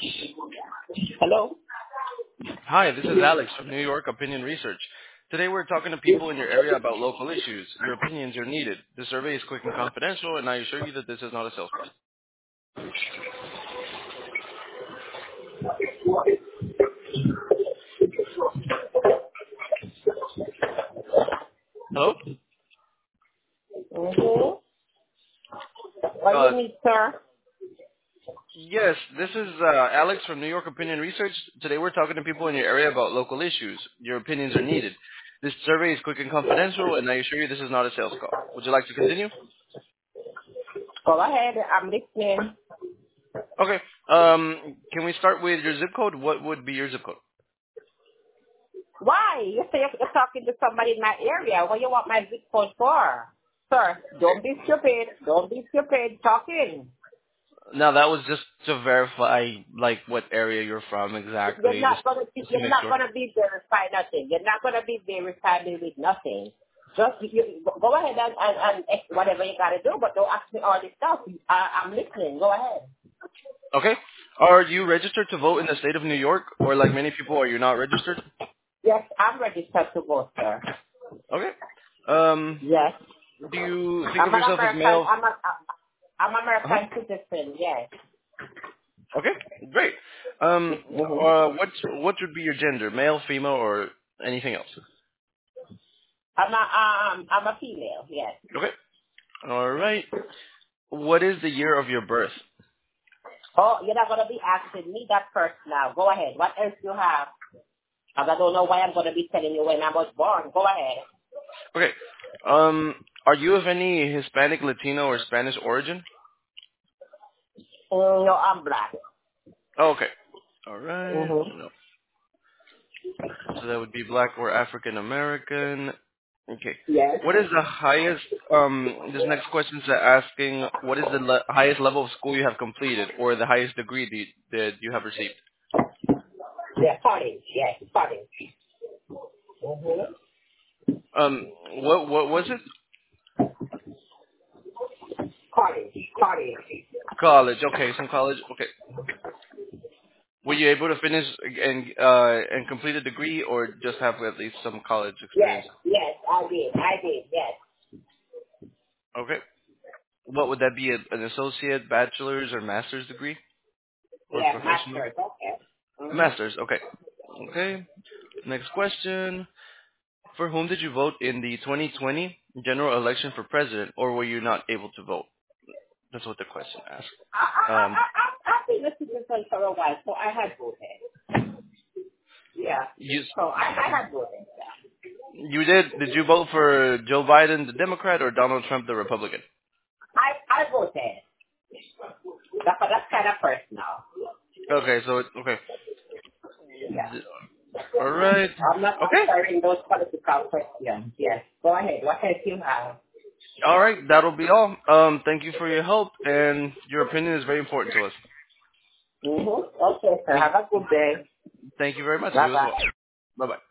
Hello? Hi, this is Alex from New York Opinion Research. Today we're talking to people in your area about local issues. Your opinions are needed. The survey is quick and confidential, and I assure you that this is not a sales call. Hello? Mm-hmm. What do Uh, you need, sir? yes, this is Alex from New York Opinion Research. Today we're talking to people in your area about local issues. Your opinions are needed. This survey is quick and confidential, and I assure you this is not a sales call. Would you like to continue? Go ahead. I'm listening. Okay. Can we start with your zip code? What would be your zip code? Why? You say you're talking to somebody in my area. What you want my zip code for? Sir, don't be stupid. Don't be stupid. Talking. No, that was just to verify, like, what area you're from You're exactly, not gonna be, just to you're make not sure. gonna be verified nothing. You're not gonna be verified me with nothing. Just go ahead and whatever you gotta do, but don't ask me all this stuff. I'm listening. Go ahead. Okay. Are you registered to vote in the state of New York, or like many people, are you not registered? Yes, I'm registered to vote, sir. Okay. Um, Yes. do you think I'm of an yourself as American. male? I'm Uh-huh. American citizen. Yes. Okay, great. Mm-hmm. What would be your gender, male, female, or anything else? I'm a female. Yes. Okay. All right. What is the year of your birth? Oh, you're not gonna be asking me that first now. Go ahead. What else you have? 'Cause I don't know why I'm gonna be telling you when I was born. Go ahead. Okay. Are you of any Hispanic, Latino, or Spanish origin? No, I'm black. Oh, okay. All right. Mm-hmm. No. So that would be black or African American. Okay. Yes. What is the highest, this next question is asking, what is the highest level of school you have completed or the highest degree that you have received? Yeah, college. Yes, college. Mm-hmm. Um, what was it? College. College. College. Okay, some college. Okay. Were you able to finish and complete a degree or just have at least some college Yes. experience? Yes, I did. I did. Yes. Okay. What would that be? An associate, bachelor's, or master's degree? Or Yeah, professional? master's. Okay. Mm-hmm. Master's. Okay. Okay. Next question. For whom did you vote in the 2020 general election for president, or were you not able to vote? That's what the question asks. I've been a citizen for a while, so I had voted. Yeah. You So I had voted. Yeah. you did you vote for Joe Biden, the Democrat, or Donald Trump, the Republican? I voted. That's kind of personal. Okay, so okay. Yeah. All right. I'm not Okay. answering those political questions. Yes. Go ahead. What else you have? All right. That'll be all. Thank you for your help, and your opinion is very important to us. Mm-hmm. Okay, sir. Thank Have a good day. thank you very much. You as well. Bye-bye. Bye bye.